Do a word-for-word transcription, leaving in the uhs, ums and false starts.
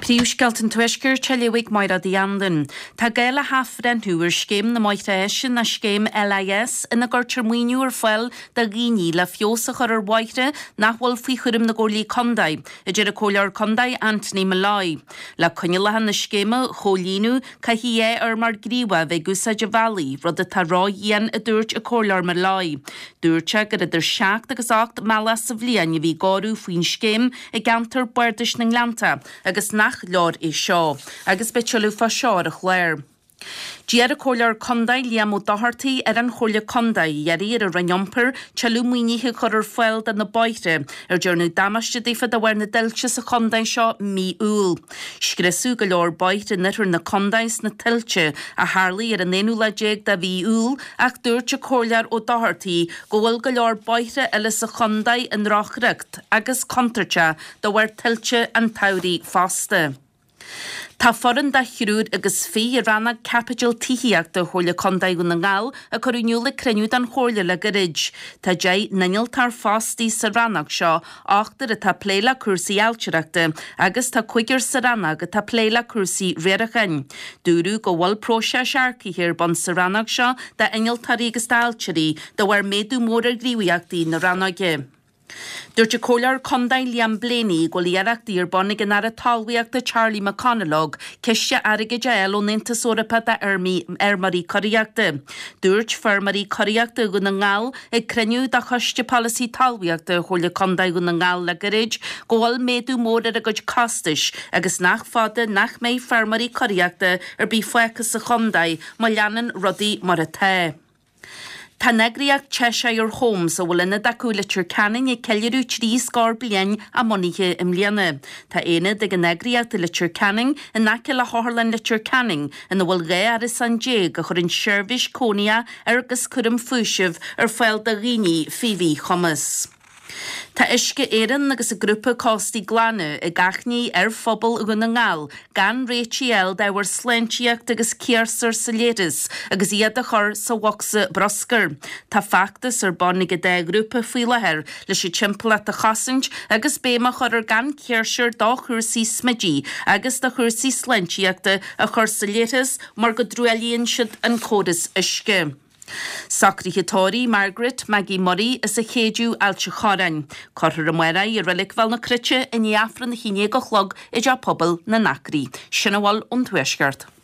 Príúsgalt an tuisgur teleigh maira diandan. Tá gaile hafren huair scéim na maithre eisian na scéim L I S ina gurtar muoinú ar foiil da gíní le fiosach ar ar waithre nachhfuil faoi chuirim na gcóirlí Condaid, i deireadh cóilear Condaid Anthony Malloy. Le conialahan na scéime cholínú caithí é ar mar gríomha bheith Gúsaide Valley rud a tá rá dhéan a dúirt a cóilear Malloy. Dúirte gur idir seacht agus acht mala sa bhliain a bhí gáú faoin scéim i gantar buirdeis na Nglanta agus nach leor é seo, agus beitiolú fa seo a chléir. Díar a cóilear Condaid liam ó dahartaí ar an choile Condaid dhearí ar a ranniompar tealú muoiníthe chur ar foiil den na baithre ar dearnú damaiste dífad a bhhair na deilte sa Condaid seo mí úl. Scriosú go leor baithre nitar na Condaids na tiltte a hálaí ar an éanú le déag da bhí úl ach dúirt a cóilear ó dahartaí go bhfuil go leor baithre eile sa Condaid an ráchreacht agus contarte do bhhair tiltte an tairí fásta. Tá foran da chiúd agus fí a ranna capital tíhiíach do choile Condaid go na ngáil a choúniuúla creniúd an choile le gorid. Tá dé nail tar fástí sa rannach seo achtar a tá pléile cuasaí alteachta agus tá chuigiir sa ranna go tá pléile cuasaí réirechain. Dúrú go bhfuil próise seaarcaí hir bon sa rannach seo de inil tarí agus dalteirí do bhar méadú mór a gríomhaíachtaí na rannaige. Dúirt a cóilear Condaid liam bléanaí go líarachtaí ar bonnig an ar a talmhaíocht de Charlie McConnellag ceiste airige deil ó Nintas Eorpa de Airmarí Coiríochta. Dúirt fearmarí Coiríochta go na ngáil ag creniú de choiste policy talmhaíochta choile Condaid go na ngáil le gorid go bhfuil méadú mór ar a goid castais agus nach fada nach méid fearmarí Coiríochta ar bí foichas sa Condaid má leanan rudaí mar a té. Tá negriach Cheshire Homes a bhfuil ina dacúlatir canning i ceiliú trí scór bliain a moníthe im líana. Tá éine ag an negriach de litir canning in naci le háirlan litir canning ina bhfuil ré ar is san déag a chur in seirbhís cónia agus churim fúisih ar foiil da riní fihí chumas. Tá isce éan agus a grúpa cóstaí glanú i gachní ar phobal a gona ngáil gan réitiel de bhar sléintíocht agus céarsar sa léiris agus iad a chur sa wachsa broscar. Tá factas ar bonnig a dé grúpa fuiilethir leis sé timpla a chasaint agus béma chur ar gan céarsir dá chuirsaí smidí agus de chuirsaí sléintíochta a chur sa léiris mar go drúelíonn siad an códas isce. Sacríthitóirí Margaret Maggie Murray is a chéadú ailte chorain. Corthar a muire i rilik val na crite in iafran na chiné go chlog i dá pobl na nacrí. Sinna bhfuil an tuaisceart.